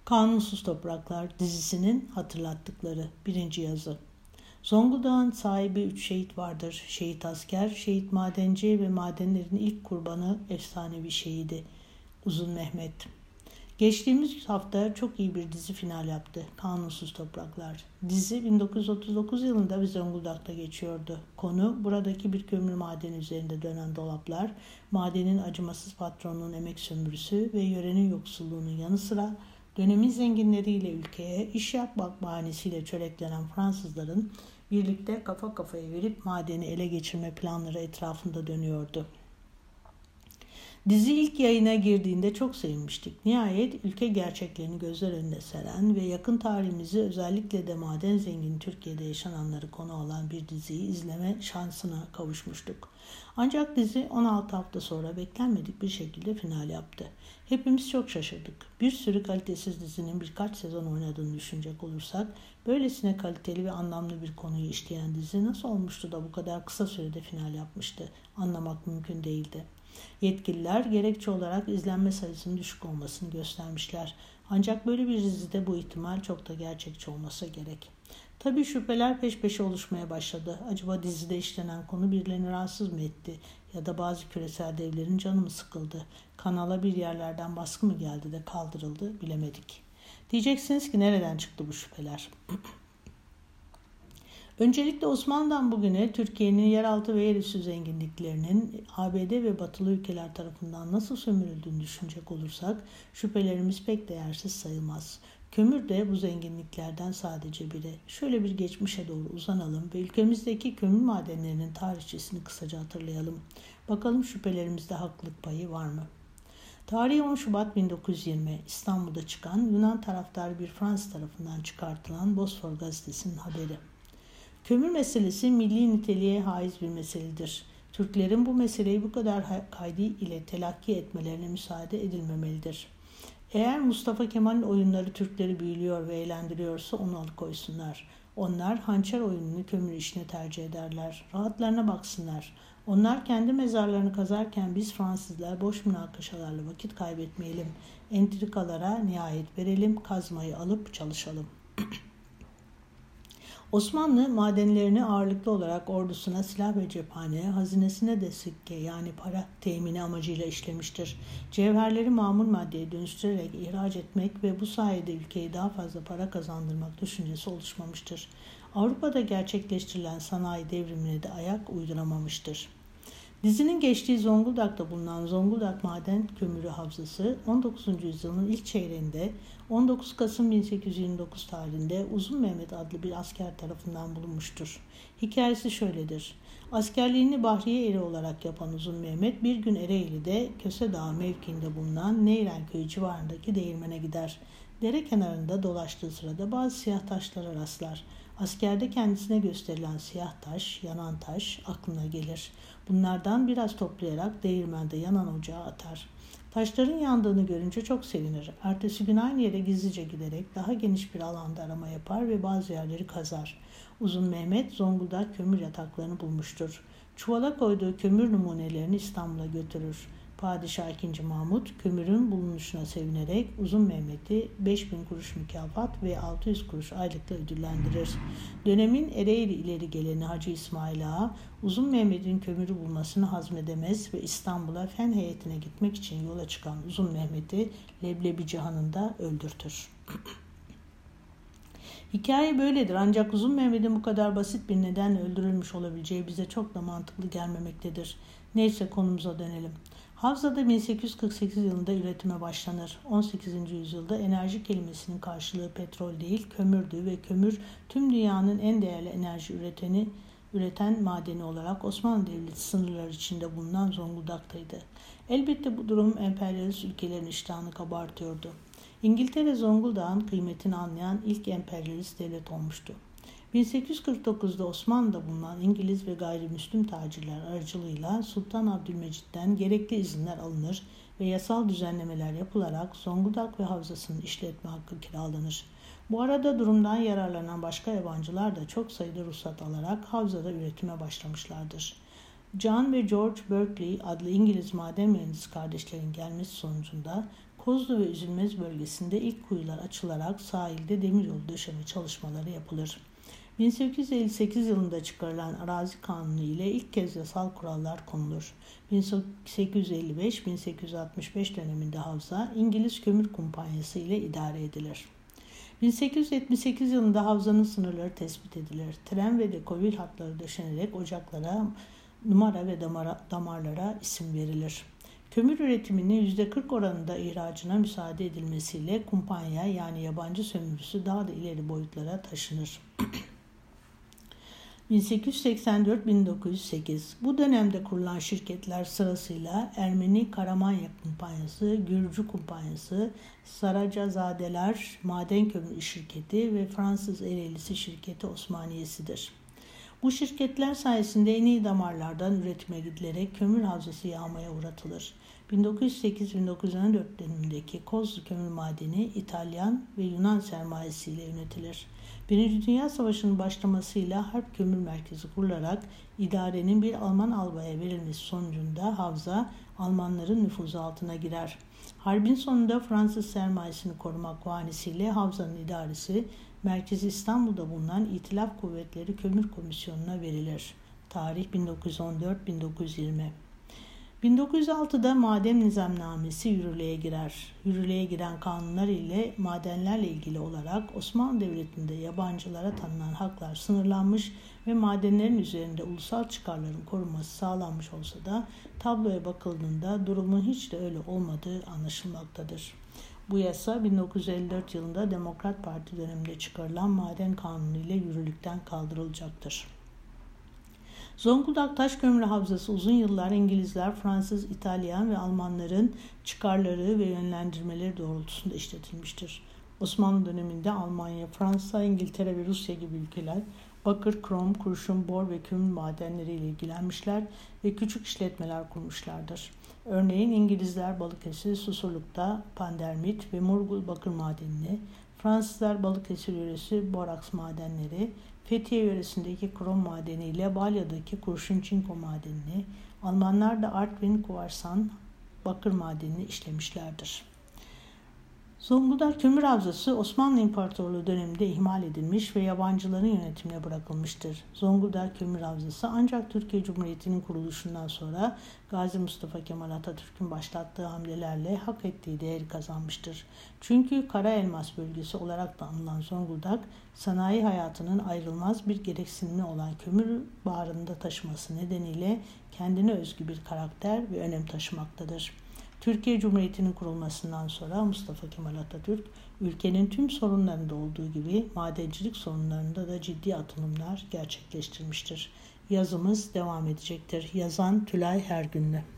Kanunsuz Topraklar dizisinin hatırlattıkları 1. yazı. Zonguldak'ın sahibi 3 şehit vardır. Şehit asker, şehit madenci ve madenlerin ilk kurbanı efsanevi şehidi Uzun Mehmet. Geçtiğimiz hafta çok iyi bir dizi final yaptı. Kanunsuz Topraklar. Dizi 1939 yılında Zonguldak'ta geçiyordu. Konu buradaki bir kömür madeni üzerinde dönen dolaplar, madenin acımasız patronunun emek sömürüsü ve yörenin yoksulluğunun yanı sıra dönemin zenginleriyle ülkeye iş yapmak bahanesiyle çöreklenen Fransızların birlikte kafa kafaya verip madeni ele geçirme planları etrafında dönüyordu. Dizi ilk yayına girdiğinde çok sevinmiştik. Nihayet ülke gerçeklerini gözler önüne seren ve yakın tarihimizi özellikle de maden zengin Türkiye'de yaşananları konu alan bir diziyi izleme şansına kavuşmuştuk. Ancak dizi 16 hafta sonra beklenmedik bir şekilde final yaptı. Hepimiz çok şaşırdık. Bir sürü kalitesiz dizinin birkaç sezon oynadığını düşünecek olursak, böylesine kaliteli ve anlamlı bir konuyu işleyen dizi nasıl olmuştu da bu kadar kısa sürede final yapmıştı? Anlamak mümkün değildi. Yetkililer gerekçe olarak izlenme sayısının düşük olmasını göstermişler. Ancak böyle bir dizide bu ihtimal çok da gerçekçi olmasa gerek. Tabii şüpheler peş peşe oluşmaya başladı. Acaba dizide işlenen konu birilerini rahatsız mı etti? Ya da bazı küresel devlerin canı mı sıkıldı? Kanala bir yerlerden baskı mı geldi de kaldırıldı bilemedik. Diyeceksiniz ki nereden çıktı bu şüpheler? Öncelikle Osmanlı'dan bugüne Türkiye'nin yeraltı ve yerüstü zenginliklerinin ABD ve batılı ülkeler tarafından nasıl sömürüldüğünü düşünecek olursak şüphelerimiz pek değersiz sayılmaz. Kömür de bu zenginliklerden sadece biri. Şöyle bir geçmişe doğru uzanalım ve ülkemizdeki kömür madenlerinin tarihçesini kısaca hatırlayalım. Bakalım şüphelerimizde haklılık payı var mı? Tarihi 10 Şubat 1920 İstanbul'da çıkan Yunan taraftarı bir Fransız tarafından çıkartılan Bosfor gazetesinin haberi. Kömür meselesi milli niteliğe haiz bir meseledir. Türklerin bu meseleyi bu kadar kaydı ile telakki etmelerine müsaade edilmemelidir. Eğer Mustafa Kemal'in oyunları Türkleri büyülüyor ve eğlendiriyorsa onu alıkoysunlar. Onlar hançer oyununu kömür işine tercih ederler. Rahatlarına baksınlar. Onlar kendi mezarlarını kazarken biz Fransızlar boş münakaşalarla vakit kaybetmeyelim. Entrikalara nihayet verelim, kazmayı alıp çalışalım. Osmanlı madenlerini ağırlıklı olarak ordusuna silah ve cephaneye, hazinesine de sikke yani para temini amacıyla işlemiştir. Cevherleri mamul maddeye dönüştürerek ihraç etmek ve bu sayede ülkeye daha fazla para kazandırmak düşüncesi oluşmamıştır. Avrupa'da gerçekleştirilen sanayi devrimine de ayak uyduramamıştır. Dizinin geçtiği Zonguldak'ta bulunan Zonguldak Maden Kömürü Havzası 19. yüzyılın ilk çeyreğinde 19 Kasım 1829 tarihinde Uzun Mehmet adlı bir asker tarafından bulunmuştur. Hikayesi şöyledir. Askerliğini Bahriye eri olarak yapan Uzun Mehmet bir gün Ereğli'de Köse Dağı mevkiinde bulunan Neyren köyü civarındaki değirmene gider. Dere kenarında dolaştığı sırada bazı siyah taşlara rastlar. Askerde kendisine gösterilen siyah taş, yanan taş aklına gelir. Bunlardan biraz toplayarak değirmende yanan ocağa atar. Taşların yandığını görünce çok sevinir. Ertesi gün aynı yere gizlice giderek daha geniş bir alanda arama yapar ve bazı yerleri kazar. Uzun Mehmet Zonguldak kömür yataklarını bulmuştur. Çuvala koyduğu kömür numunelerini İstanbul'a götürür. Padişah II. Mahmut kömürün bulunuşuna sevinerek Uzun Mehmet'i 5000 kuruş mükafat ve 600 kuruş aylıkla ödüllendirir. Dönemin Ereğli ileri geleni Hacı İsmail Ağa, Uzun Mehmet'in kömürü bulmasını hazmedemez ve İstanbul'a fen heyetine gitmek için yola çıkan Uzun Mehmet'i Leblebi Cihanı'nda öldürtür. Hikaye böyledir ancak Uzun Mehmet'in bu kadar basit bir nedenle öldürülmüş olabileceği bize çok da mantıklı gelmemektedir. Neyse konumuza dönelim. Havzada 1848 yılında üretime başlanır. 18. yüzyılda enerji kelimesinin karşılığı petrol değil kömürdü ve kömür tüm dünyanın en değerli enerji üreten madeni olarak Osmanlı Devleti sınırları içinde bulunan Zonguldak'taydı. Elbette bu durum emperyalist ülkelerin iştahını kabartıyordu. İngiltere Zonguldak'ın kıymetini anlayan ilk emperyalist devlet olmuştu. 1849'da Osmanlı'da bulunan İngiliz ve gayrimüslim tacirler aracılığıyla Sultan Abdülmecit'ten gerekli izinler alınır ve yasal düzenlemeler yapılarak Zonguldak ve havzasının işletme hakkı kiralanır. Bu arada durumdan yararlanan başka yabancılar da çok sayıda ruhsat alarak havzada üretime başlamışlardır. John ve George Berkeley adlı İngiliz maden mühendisi kardeşlerin gelmesi sonucunda Kozlu ve Üzülmez bölgesinde ilk kuyular açılarak sahilde demiryolu döşeme çalışmaları yapılır. 1858 yılında çıkarılan Arazi Kanunu ile ilk kez yasal kurallar konulur. 1855-1865 döneminde havza İngiliz Kömür Kumpanyası ile idare edilir. 1878 yılında havzanın sınırları tespit edilir. Tren ve dekovil hatları döşenerek ocaklara, numara ve damarlara isim verilir. Kömür üretiminin %40 oranında ihracına müsaade edilmesiyle kumpanya yani yabancı sömürüsü daha da ileri boyutlara taşınır. 1884-1908 bu dönemde kurulan şirketler sırasıyla Ermeni Karamanya Kumpanyası, Gürcü Kumpanyası, Saracazadeler Maden Kömürü Şirketi ve Fransız Ereğlisi Şirketi Osmaniyesi'dir. Bu şirketler sayesinde en iyi damarlardan üretime gidilerek kömür havzası yağmaya uğratılır. 1908-1914 dönemindeki Kozlu Kömür Madeni İtalyan ve Yunan sermayesiyle yönetilir. Birinci Dünya Savaşı'nın başlamasıyla Harp Kömür Merkezi kurularak idarenin bir Alman albaya verilmesi sonucunda havza Almanların nüfuzu altına girer. Harbin sonunda Fransız sermayesini korumak bahanesiyle havzanın idaresi merkezi İstanbul'da bulunan İtilaf Kuvvetleri Kömür Komisyonu'na verilir. Tarih 1914-1920. 1906'da Maden Nizamnamesi yürürlüğe girer. Yürürlüğe giren kanunlar ile madenlerle ilgili olarak Osmanlı Devleti'nde yabancılara tanınan haklar sınırlanmış ve madenlerin üzerinde ulusal çıkarların korunması sağlanmış olsa da tabloya bakıldığında durumun hiç de öyle olmadığı anlaşılmaktadır. Bu yasa 1954 yılında Demokrat Parti döneminde çıkarılan Maden Kanunu ile yürürlükten kaldırılacaktır. Zonguldak Taşkömürü Havzası uzun yıllar İngilizler, Fransız, İtalyan ve Almanların çıkarları ve yönlendirmeleri doğrultusunda işletilmiştir. Osmanlı döneminde Almanya, Fransa, İngiltere ve Rusya gibi ülkeler bakır, krom, kurşun, bor ve kömür madenleriyle ilgilenmişler ve küçük işletmeler kurmuşlardır. Örneğin İngilizler Balıkesir, Susurluk'ta Pandermit ve Murgul bakır madenini, Fransızlar Balıkesir yöresi boraks madenleri, Fethiye yöresindeki krom madeni ile Balya'daki kurşun çinko madenini, Almanlar da Artvin Kuvarsan bakır madenini işlemişlerdir. Zonguldak Kömür Havzası Osmanlı İmparatorluğu döneminde ihmal edilmiş ve yabancıların yönetimine bırakılmıştır. Zonguldak Kömür Havzası ancak Türkiye Cumhuriyeti'nin kuruluşundan sonra Gazi Mustafa Kemal Atatürk'ün başlattığı hamlelerle hak ettiği değeri kazanmıştır. Çünkü Kara Elmas bölgesi olarak da anılan Zonguldak, sanayi hayatının ayrılmaz bir gereksinimi olan kömür bağrında taşıması nedeniyle kendine özgü bir karakter ve önem taşımaktadır. Türkiye Cumhuriyeti'nin kurulmasından sonra Mustafa Kemal Atatürk, ülkenin tüm sorunlarında olduğu gibi madencilik sorunlarında da ciddi atılımlar gerçekleştirmiştir. Yazımız devam edecektir. Yazan Tülay Hergünlü.